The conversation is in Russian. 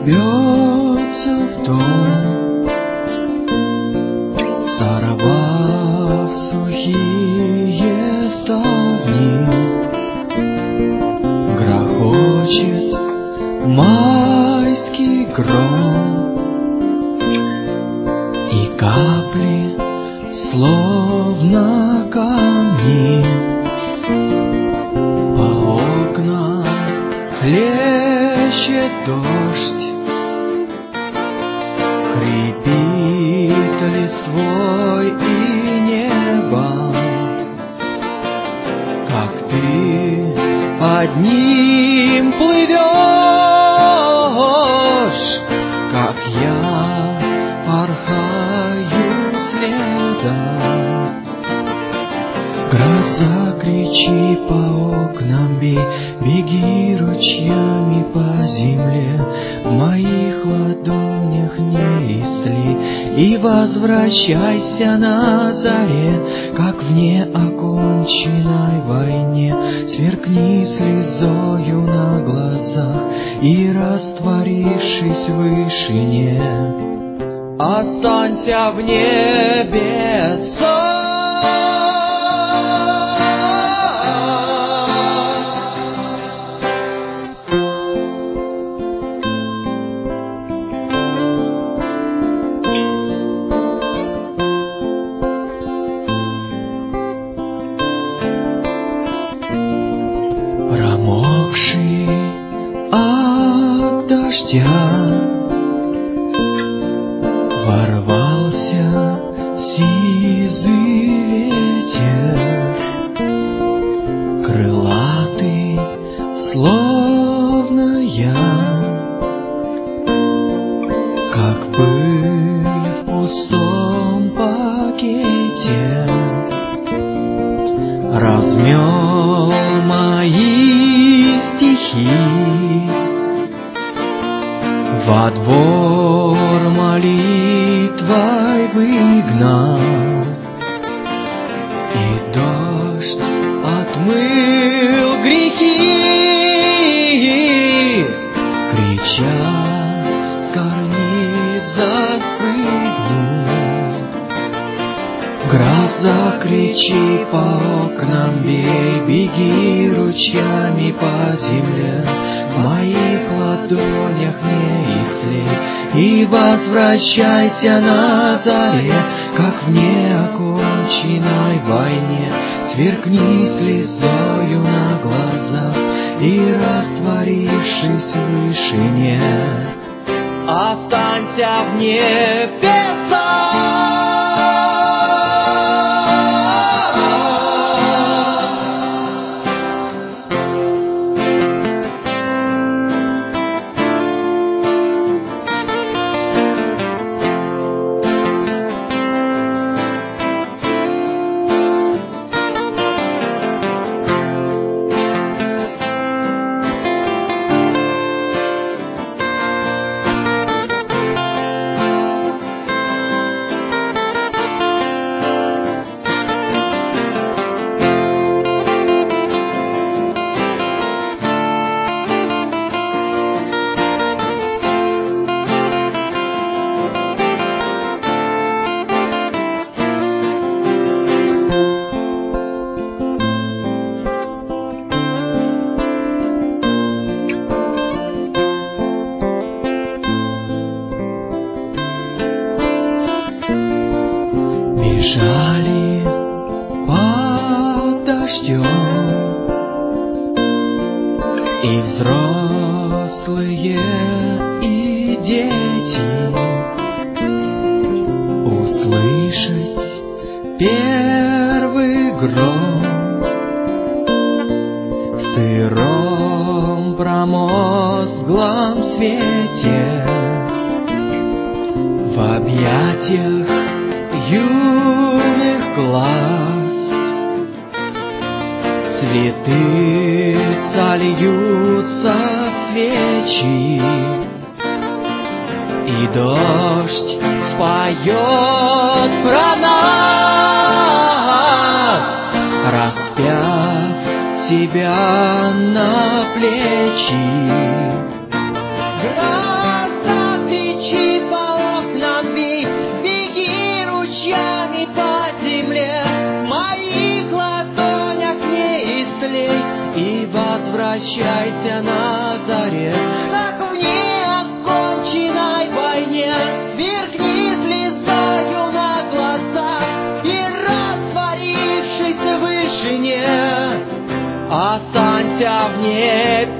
скребется в дом, сорвав сухие ставни. Грохочет майский гром, и капли, словно камни, по окнам хлещет дождь, хрипит листвой и небом, как ты под ним плывешь, как я порхаю следом. Гроза, кричи по окнам, бей, беги ручьями по земле, в моих ладонях не истли, и возвращайся на заре, как в неоконченной войне. Сверкни слезою на глазах и, растворившись в вышине, останься в небесах. Промокший от дождя ворвался сизый ветер, крылатый, словно я, как пыль в пустом пакете, размел мои стихи, во двор молитвой выгнал, и дождь отмыл грехи, крича с карниза спрыгнул. Гроза, кричи по окнам, бей, беги ручьями по земле, в моих ладонях не истлей, и возвращайся на заре, как в неоконченной войне. Сверкни слезою на глазах и, растворившись в вышине, останься в небесах. Бежали под дождем и взрослые, и дети, услышать первый гром в сыром промозглом свете, в объятиях юных глаз. Цветы сольются в свечи, и дождь споет про нас, распяв себя на плечи. Град возвращайся на заре, как в неоконченной войне, сверкни слезою на глазах и, растворившись в вышине, останься в небе